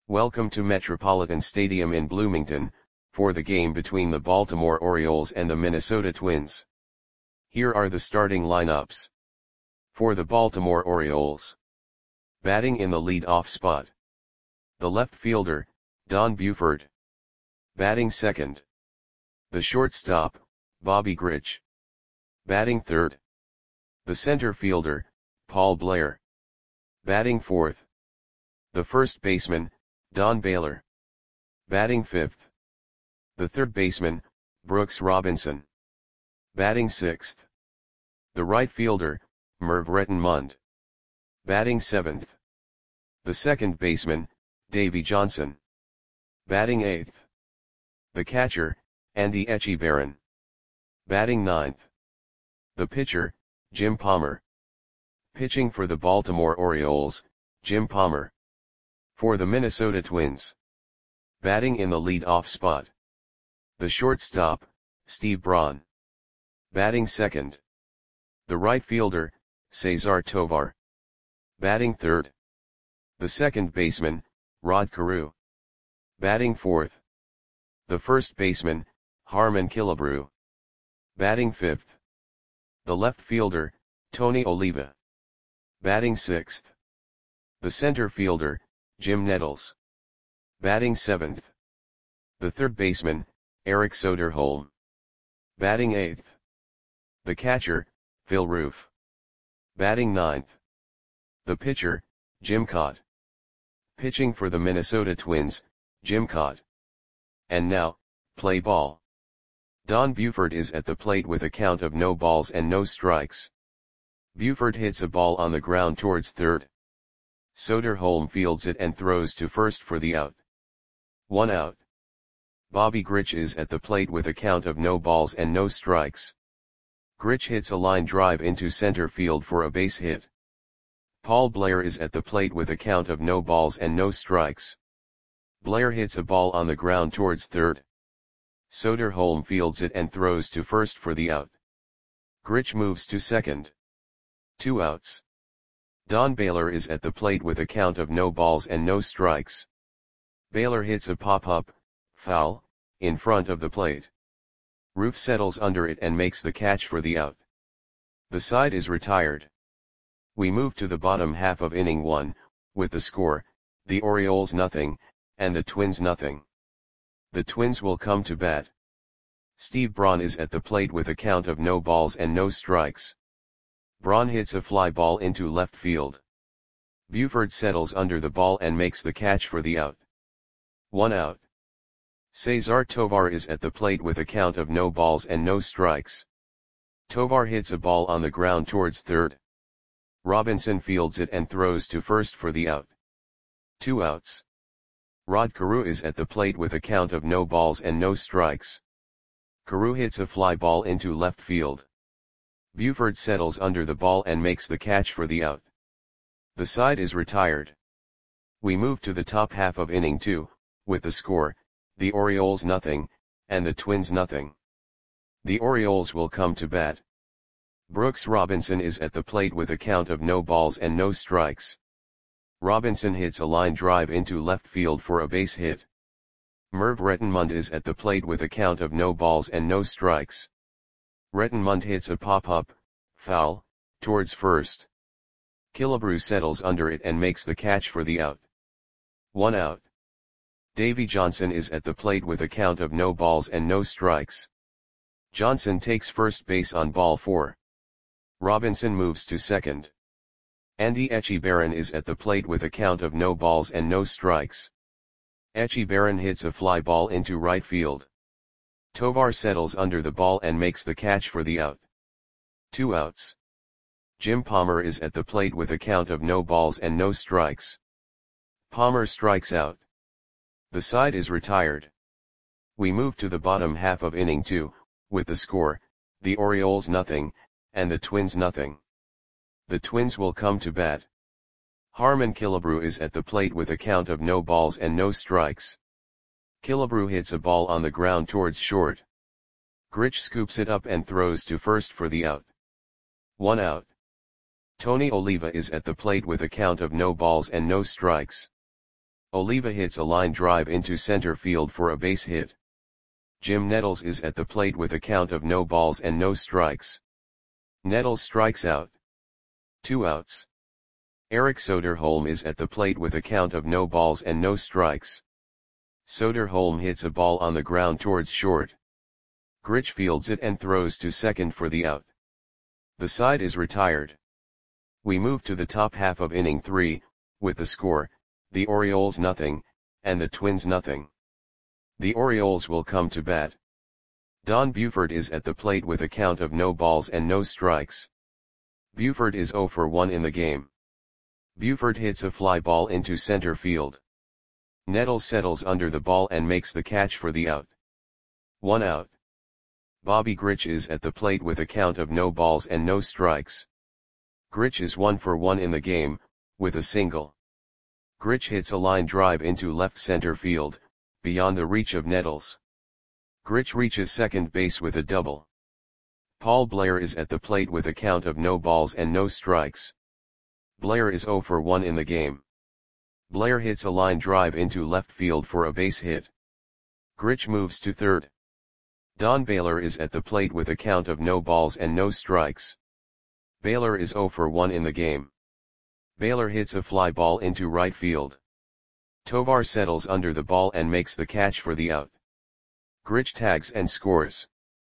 Welcome to Metropolitan Stadium in Bloomington, for the game between the Baltimore Orioles and the Minnesota Twins. Here are the starting lineups. For the Baltimore Orioles. Batting in the lead-off spot. The left fielder, Don Buford. Batting second. The shortstop, Bobby Grich. Batting third. The center fielder, Paul Blair. Batting fourth. The first baseman, Don Baylor. Batting fifth. The third baseman, Brooks Robinson. Batting sixth. The right fielder, Merv Rettenmund. Batting seventh. The second baseman, Davey Johnson. Batting eighth. The catcher, Andy Etchebarren. Batting ninth. The pitcher, Jim Palmer. Pitching for the Baltimore Orioles, Jim Palmer. For the Minnesota Twins. Batting in the lead-off spot. The shortstop, Steve Braun. Batting second. The right fielder, Cesar Tovar. Batting third. The second baseman, Rod Carew. Batting fourth. The first baseman, Harmon Killebrew. Batting fifth. The left fielder, Tony Oliva. Batting sixth. The center fielder, Jim Nettles. Batting seventh. The third baseman, Eric Soderholm. Batting eighth. The catcher, Phil Roof. Batting ninth. The pitcher, Jim Kaat. Pitching for the Minnesota Twins, Jim Kaat. And now, play ball. Don Buford is at the plate with a count of no balls and no strikes. Buford hits a ball on the ground towards third. Soderholm fields it and throws to first for the out. 1 out. Bobby Grich is at the plate with a count of no balls and no strikes. Grich hits a line drive into center field for a base hit. Paul Blair is at the plate with a count of no balls and no strikes. Blair hits a ball on the ground towards third. Soderholm fields it and throws to first for the out. Grich moves to second. 2 outs. Don Baylor is at the plate with a count of no balls and no strikes. Baylor hits a pop-up, foul, in front of the plate. Roof settles under it and makes the catch for the out. The side is retired. We move to the bottom half of inning 1, with the score, the Orioles 0, and the Twins 0. The Twins will come to bat. Steve Braun is at the plate with a count of no balls and no strikes. Braun hits a fly ball into left field. Buford settles under the ball and makes the catch for the out. 1 out. Cesar Tovar is at the plate with a count of no balls and no strikes. Tovar hits a ball on the ground towards third. Robinson fields it and throws to first for the out. 2 outs. Rod Carew is at the plate with a count of no balls and no strikes. Carew hits a fly ball into left field. Buford settles under the ball and makes the catch for the out. The side is retired. We move to the top half of inning 2, with the score, the Orioles 0, and the Twins 0. The Orioles will come to bat. Brooks Robinson is at the plate with a count of no balls and no strikes. Robinson hits a line drive into left field for a base hit. Merv Rettenmund is at the plate with a count of no balls and no strikes. Rettenmund hits a pop-up, foul, towards first. Killebrew settles under it and makes the catch for the out. 1 out. Davey Johnson is at the plate with a count of no balls and no strikes. Johnson takes first base on ball 4. Robinson moves to second. Andy Etchebarren is at the plate with a count of no balls and no strikes. Etchebarren hits a fly ball into right field. Tovar settles under the ball and makes the catch for the out. 2 outs. Jim Palmer is at the plate with a count of no balls and no strikes. Palmer strikes out. The side is retired. We move to the bottom half of inning 2, with the score, the Orioles 0, and the Twins 0. The Twins will come to bat. Harmon Killebrew is at the plate with a count of no balls and no strikes. Killebrew hits a ball on the ground towards short. Grich scoops it up and throws to first for the out. 1 out. Tony Oliva is at the plate with a count of no balls and no strikes. Oliva hits a line drive into center field for a base hit. Jim Nettles is at the plate with a count of no balls and no strikes. Nettles strikes out. 2 outs. Eric Soderholm is at the plate with a count of no balls and no strikes. Soderholm hits a ball on the ground towards short. Grich fields it and throws to second for the out. The side is retired. We move to the top half of inning 3, with the score, the Orioles nothing, and the Twins nothing. The Orioles will come to bat. Don Buford is at the plate with a count of no balls and no strikes. Buford is 0 for 1 in the game. Buford hits a fly ball into center field. Nettles settles under the ball and makes the catch for the out. 1 out. Bobby Grich is at the plate with a count of no balls and no strikes. Grich is 1 for 1 in the game, with a single. Grich hits a line drive into left center field, beyond the reach of Nettles. Grich reaches second base with a double. Paul Blair is at the plate with a count of no balls and no strikes. Blair is 0 for 1 in the game. Blair hits a line drive into left field for a base hit. Grich moves to third. Don Baylor is at the plate with a count of no balls and no strikes. Baylor is 0 for 1 in the game. Baylor hits a fly ball into right field. Tovar settles under the ball and makes the catch for the out. Grich tags and scores.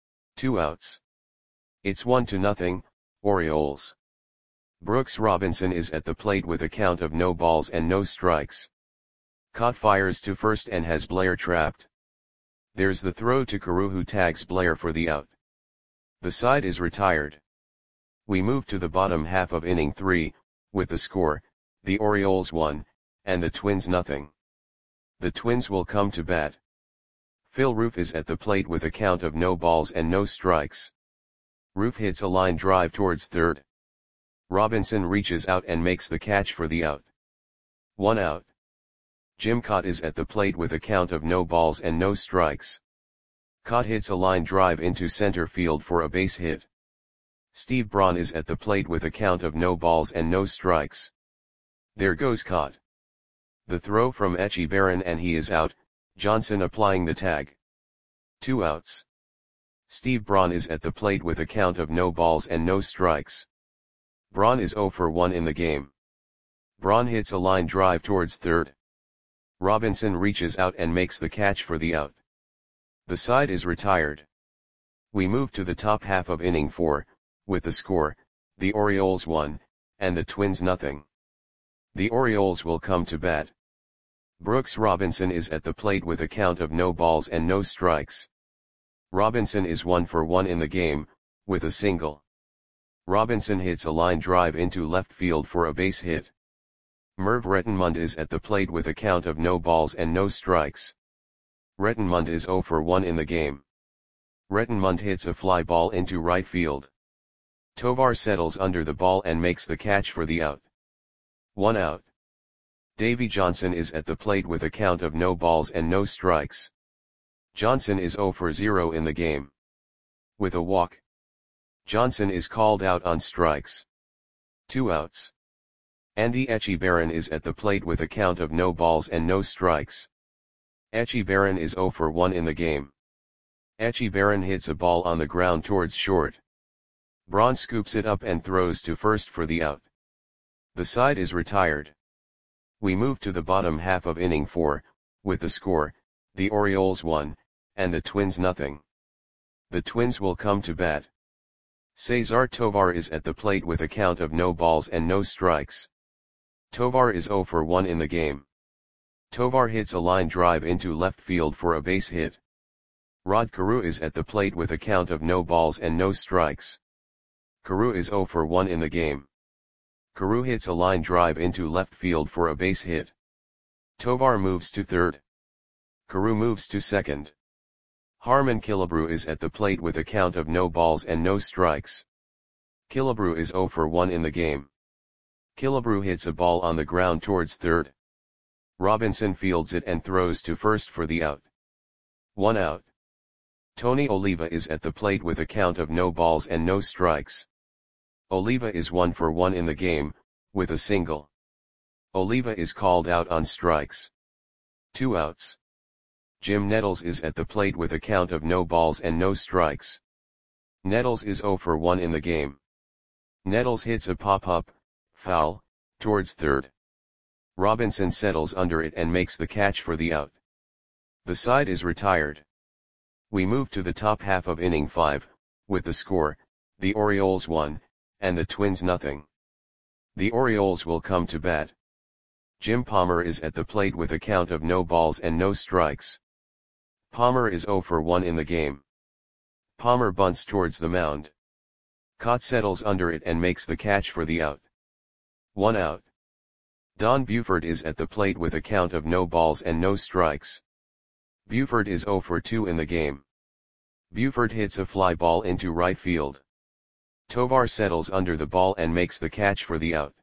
2 outs. It's 1-0, Orioles. Brooks Robinson is at the plate with a count of no balls and no strikes. Cott fires to first and has Blair trapped. There's the throw to Carew, who tags Blair for the out. The side is retired. We move to the bottom half of inning 3, with the score, the Orioles 1, and the Twins nothing. The Twins will come to bat. Phil Roof is at the plate with a count of no balls and no strikes. Roof hits a line drive towards third. Robinson reaches out and makes the catch for the out. 1 out. Jim Cott is at the plate with a count of no balls and no strikes. Cott hits a line drive into center field for a base hit. Steve Braun is at the plate with a count of no balls and no strikes. There goes Cott. The throw from Echeverren and he is out, Johnson applying the tag. 2 outs. Steve Braun is at the plate with a count of no balls and no strikes. Braun is 0 for 1 in the game. Braun hits a line drive towards third. Robinson reaches out and makes the catch for the out. The side is retired. We move to the top half of inning 4, with the score, the Orioles 1, and the Twins nothing. The Orioles will come to bat. Brooks Robinson is at the plate with a count of no balls and no strikes. Robinson is 1 for 1 in the game, with a single. Robinson hits a line drive into left field for a base hit. Merv Rettenmund is at the plate with a count of no balls and no strikes. Rettenmund is 0 for 1 in the game. Rettenmund hits a fly ball into right field. Tovar settles under the ball and makes the catch for the out. 1 out. Davey Johnson is at the plate with a count of no balls and no strikes. Johnson is 0 for 0 in the game. With a walk, Johnson is called out on strikes. 2 outs. Andy Echeverren is at the plate with a count of no balls and no strikes. Echeverren is 0 for 1 in the game. Echeverren hits a ball on the ground towards short. Braun scoops it up and throws to first for the out. The side is retired. We move to the bottom half of inning 4, with the score, the Orioles 1, and the Twins nothing. The Twins will come to bat. Cesar Tovar is at the plate with a count of no balls and no strikes. Tovar is 0 for 1 in the game. Tovar hits a line drive into left field for a base hit. Rod Carew is at the plate with a count of no balls and no strikes. Carew is 0 for 1 in the game. Carew hits a line drive into left field for a base hit. Tovar moves to third. Carew moves to second. Harmon Killebrew is at the plate with a count of no balls and no strikes. Killebrew is 0 for 1 in the game. Killebrew hits a ball on the ground towards third. Robinson fields it and throws to first for the out. 1 out. Tony Oliva is at the plate with a count of no balls and no strikes. Oliva is 1 for 1 in the game, with a single. Oliva is called out on strikes. 2 outs. Jim Nettles is at the plate with a count of no balls and no strikes. Nettles is 0 for 1 in the game. Nettles hits a pop-up, foul, towards third. Robinson settles under it and makes the catch for the out. The side is retired. We move to the top half of inning 5, with the score, the Orioles 1, and the Twins nothing. The Orioles will come to bat. Jim Palmer is at the plate with a count of no balls and no strikes. Palmer is 0 for 1 in the game. Palmer bunts towards the mound. Cott settles under it and makes the catch for the out. 1 out. Don Buford is at the plate with a count of no balls and no strikes. Buford is 0 for 2 in the game. Buford hits a fly ball into right field. Tovar settles under the ball and makes the catch for the out.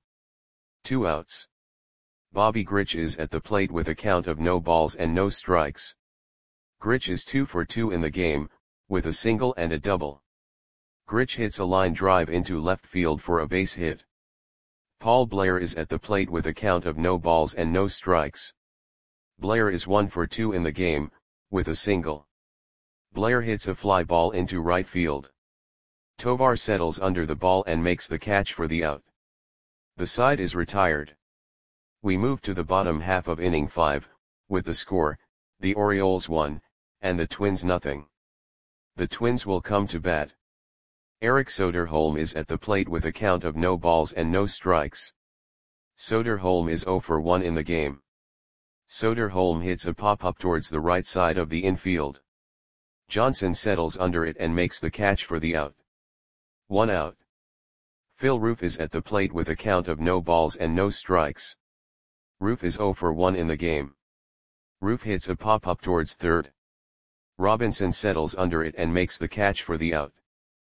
2 outs. Bobby Grich is at the plate with a count of no balls and no strikes. Grich is 2 for 2 in the game, with a single and a double. Grich hits a line drive into left field for a base hit. Paul Blair is at the plate with a count of no balls and no strikes. Blair is 1 for 2 in the game, with a single. Blair hits a fly ball into right field. Tovar settles under the ball and makes the catch for the out. The side is retired. We move to the bottom half of inning 5, with the score, the Orioles 1, and the Twins nothing. The Twins will come to bat. Eric Soderholm is at the plate with a count of no balls and no strikes. Soderholm is 0 for 1 in the game. Soderholm hits a pop-up towards the right side of the infield. Johnson settles under it and makes the catch for the out. 1 out. Phil Roof is at the plate with a count of no balls and no strikes. Roof is 0 for 1 in the game. Roof hits a pop-up towards third. Robinson settles under it and makes the catch for the out.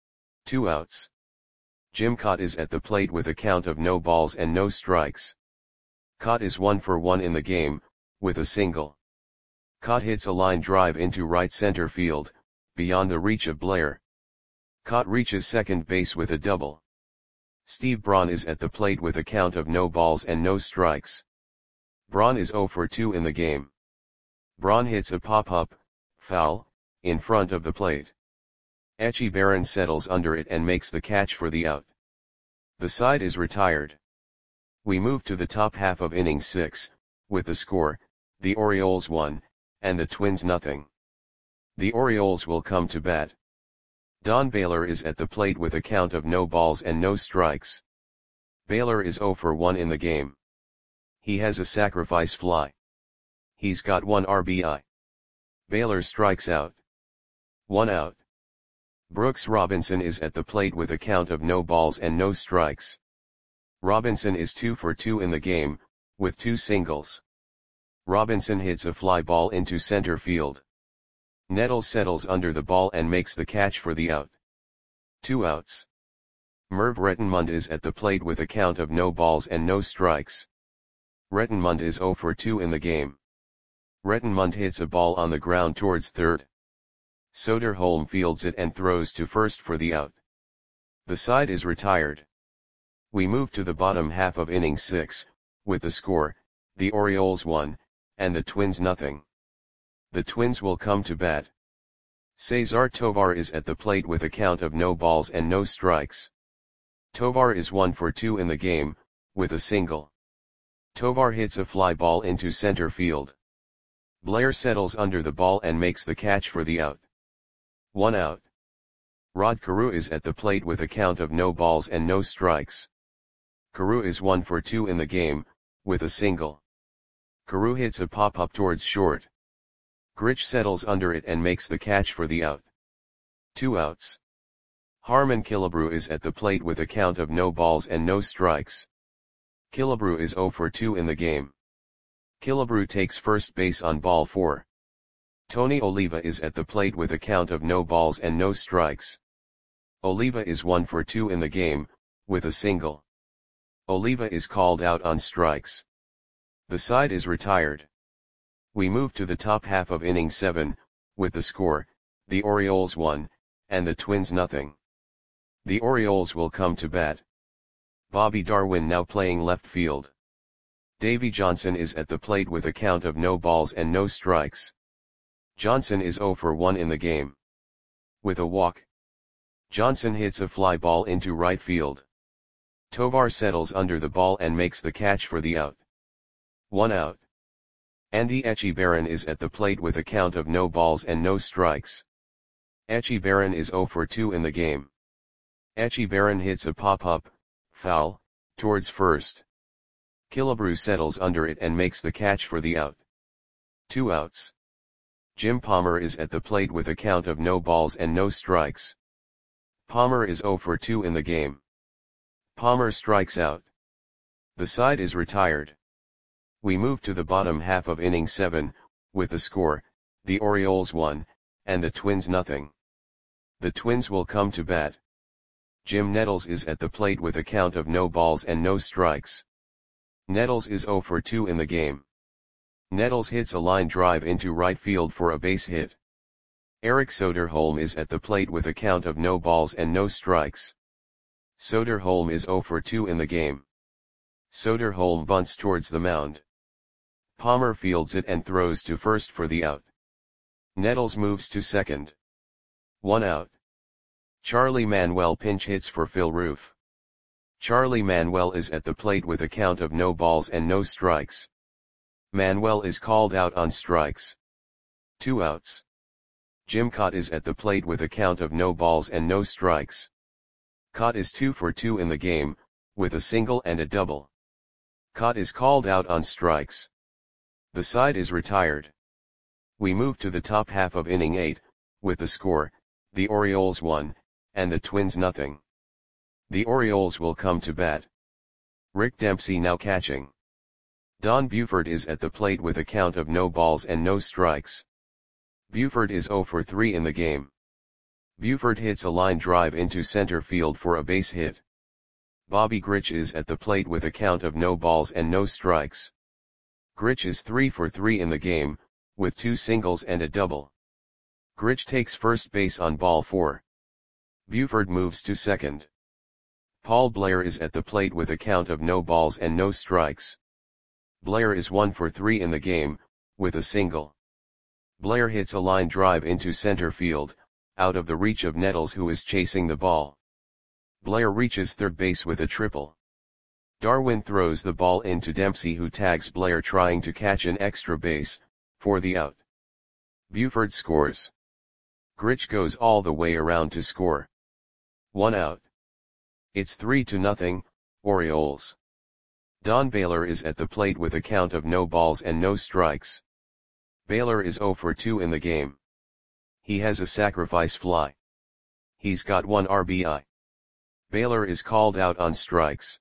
2 outs. Jim Cott is at the plate with a count of no balls and no strikes. Cott is 1 for 1 in the game, with a single. Cott hits a line drive into right center field, beyond the reach of Blair. Cott reaches second base with a double. Steve Braun is at the plate with a count of no balls and no strikes. Braun is 0 for 2 in the game. Braun hits a pop-up, foul, in front of the plate. Etchy Barron settles under it and makes the catch for the out. The side is retired. We move to the top half of inning 6, with the score, the Orioles 1, and the Twins nothing. The Orioles will come to bat. Don Baylor is at the plate with a count of no balls and no strikes. Baylor is 0 for 1 in the game. He has a sacrifice fly. He's got 1 RBI. Baylor strikes out. 1 out. Brooks Robinson is at the plate with a count of no balls and no strikes. Robinson is 2 for 2 in the game, with 2 singles. Robinson hits a fly ball into center field. Nettles settles under the ball and makes the catch for the out. 2 outs. Merv Rettenmund is at the plate with a count of no balls and no strikes. Rettenmund is 0 for 2 in the game. Rettenmund hits a ball on the ground towards third. Soderholm fields it and throws to first for the out. The side is retired. We move to the bottom half of inning 6, with the score, the Orioles 1, and the Twins nothing. The Twins will come to bat. Cesar Tovar is at the plate with a count of no balls and no strikes. Tovar is 1 for 2 in the game, with a single. Tovar hits a fly ball into center field. Blair settles under the ball and makes the catch for the out. 1 out. Rod Carew is at the plate with a count of no balls and no strikes. Carew is 1 for 2 in the game, with a single. Carew hits a pop-up towards short. Grich settles under it and makes the catch for the out. 2 outs. Harmon Killebrew is at the plate with a count of no balls and no strikes. Killebrew is 0 for 2 in the game. Killebrew takes first base on ball 4. Tony Oliva is at the plate with a count of no balls and no strikes. Oliva is 1 for 2 in the game, with a single. Oliva is called out on strikes. The side is retired. We move to the top half of inning 7, with the score, the Orioles 1, and the Twins nothing. The Orioles will come to bat. Bobby Darwin now playing left field. Davy Johnson is at the plate with a count of no balls and no strikes. Johnson is 0 for 1 in the game. With a walk, Johnson hits a fly ball into right field. Tovar settles under the ball and makes the catch for the out. 1 out. Andy Etchebarren is at the plate with a count of no balls and no strikes. Etchebarren is 0 for 2 in the game. Etchebarren hits a pop-up, foul, towards first. Killebrew settles under it and makes the catch for the out. 2 outs. Jim Palmer is at the plate with a count of no balls and no strikes. Palmer is 0 for 2 in the game. Palmer strikes out. The side is retired. We move to the bottom half of inning 7, with the score, the Orioles 1, and the Twins nothing. The Twins will come to bat. Jim Nettles is at the plate with a count of no balls and no strikes. Nettles is 0 for 2 in the game. Nettles hits a line drive into right field for a base hit. Eric Soderholm is at the plate with a count of no balls and no strikes. Soderholm is 0 for 2 in the game. Soderholm bunts towards the mound. Palmer fields it and throws to first for the out. Nettles moves to second. 1 out. Charlie Manuel pinch hits for Phil Roof. Charlie Manuel is at the plate with a count of no balls and no strikes. Manuel is called out on strikes. 2 outs. Jim Kaat is at the plate with a count of no balls and no strikes. Kaat is 2 for 2 in the game, with a single and a double. Kaat is called out on strikes. The side is retired. We move to the top half of inning 8, with the score, the Orioles 1, and the Twins nothing. The Orioles will come to bat. Rick Dempsey now catching. Don Buford is at the plate with a count of no balls and no strikes. Buford is 0 for 3 in the game. Buford hits a line drive into center field for a base hit. Bobby Grich is at the plate with a count of no balls and no strikes. Grich is 3 for 3 in the game, with 2 singles and a double. Grich takes first base on ball 4. Buford moves to second. Paul Blair is at the plate with a count of no balls and no strikes. Blair is 1 for 3 in the game, with a single. Blair hits a line drive into center field, out of the reach of Nettles who is chasing the ball. Blair reaches third base with a triple. Darwin throws the ball into Dempsey who tags Blair trying to catch an extra base, for the out. Buford scores. Grich goes all the way around to score. 1 out. It's 3-0, Orioles. Don Baylor is at the plate with a count of no balls and no strikes. Baylor is 0 for 2 in the game. He has a sacrifice fly. He's got 1 RBI. Baylor is called out on strikes.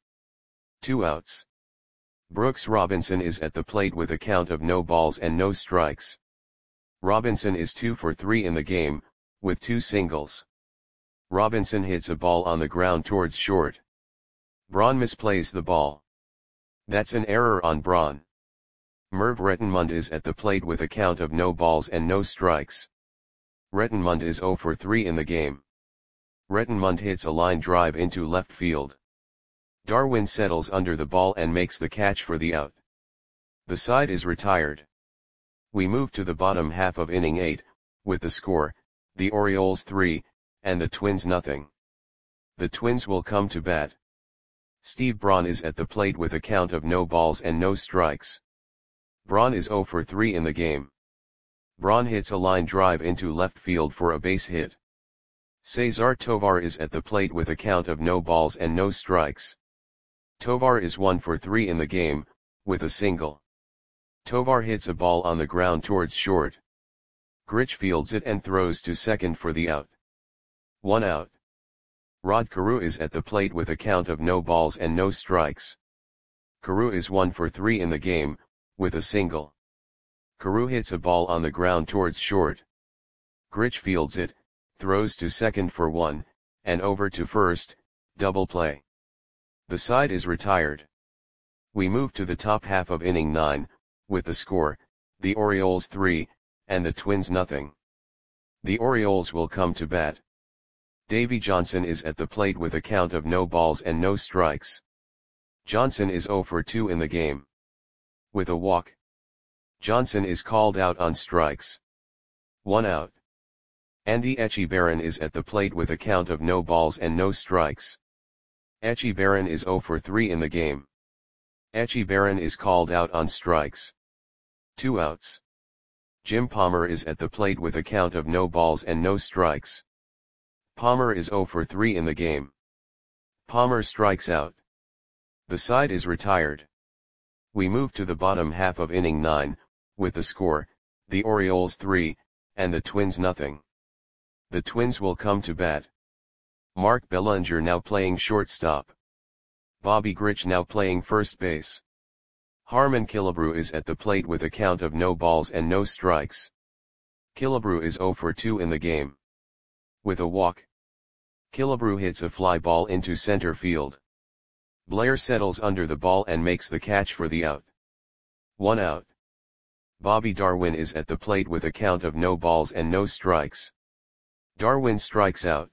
2 outs. Brooks Robinson is at the plate with a count of no balls and no strikes. Robinson is 2 for 3 in the game, with 2 singles. Robinson hits a ball on the ground towards short. Braun misplays the ball. That's an error on Braun. Merv Rettenmund is at the plate with a count of no balls and no strikes. Rettenmund is 0 for 3 in the game. Rettenmund hits a line drive into left field. Darwin settles under the ball and makes the catch for the out. The side is retired. We move to the bottom half of inning 8, with the score, the Orioles 3, and the Twins nothing. The Twins will come to bat. Steve Braun is at the plate with a count of no balls and no strikes. Braun is 0 for 3 in the game. Braun hits a line drive into left field for a base hit. Cesar Tovar is at the plate with a count of no balls and no strikes. Tovar is 1 for 3 in the game, with a single. Tovar hits a ball on the ground towards short. Grich fields it and throws to second for the out. 1 out. Rod Carew is at the plate with a count of no balls and no strikes. Carew is 1 for 3 in the game, with a single. Carew hits a ball on the ground towards short. Grich fields it, throws to second for 1, and over to first, double play. The side is retired. We move to the top half of inning 9, with the score, the Orioles 3, and the Twins nothing. The Orioles will come to bat. Davy Johnson is at the plate with a count of no balls and no strikes. Johnson is 0 for 2 in the game. With a walk, Johnson is called out on strikes. 1 out. Andy Etchebarren is at the plate with a count of no balls and no strikes. Etchebarren is 0 for 3 in the game. Etchebarren is called out on strikes. 2 outs. Jim Palmer is at the plate with a count of no balls and no strikes. Palmer is 0 for 3 in the game. Palmer strikes out. The side is retired. We move to the bottom half of inning 9, with the score, the Orioles 3, and the Twins nothing. The Twins will come to bat. Mark Bellinger now playing shortstop. Bobby Grich now playing first base. Harmon Killebrew is at the plate with a count of no balls and no strikes. Killebrew is 0 for 2 in the game. With a walk, Killebrew hits a fly ball into center field. Blair settles under the ball and makes the catch for the out. 1 out. Bobby Darwin is at the plate with a count of no balls and no strikes. Darwin strikes out.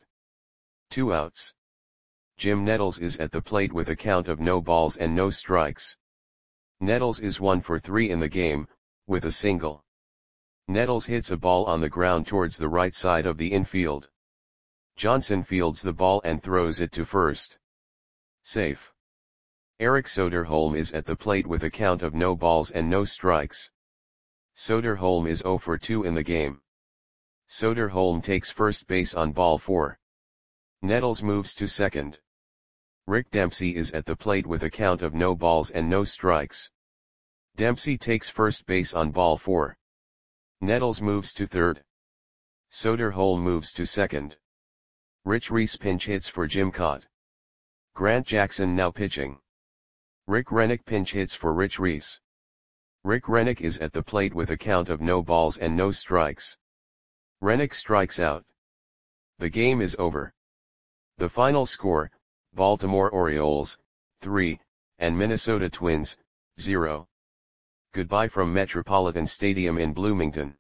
2 outs. Jim Nettles is at the plate with a count of no balls and no strikes. Nettles is 1 for 3 in the game, with a single. Nettles hits a ball on the ground towards the right side of the infield. Johnson fields the ball and throws it to first. Safe. Eric Soderholm is at the plate with a count of no balls and no strikes. Soderholm is 0 for 2 in the game. Soderholm takes first base on ball 4. Nettles moves to second. Rick Dempsey is at the plate with a count of no balls and no strikes. Dempsey takes first base on ball 4. Nettles moves to third. Soderholm moves to second. Rich Reese pinch hits for Jim Cott. Grant Jackson now pitching. Rick Rennick pinch hits for Rich Reese. Rick Rennick is at the plate with a count of no balls and no strikes. Rennick strikes out. The game is over. The final score, Baltimore Orioles, 3, and Minnesota Twins, 0. Goodbye from Metropolitan Stadium in Bloomington.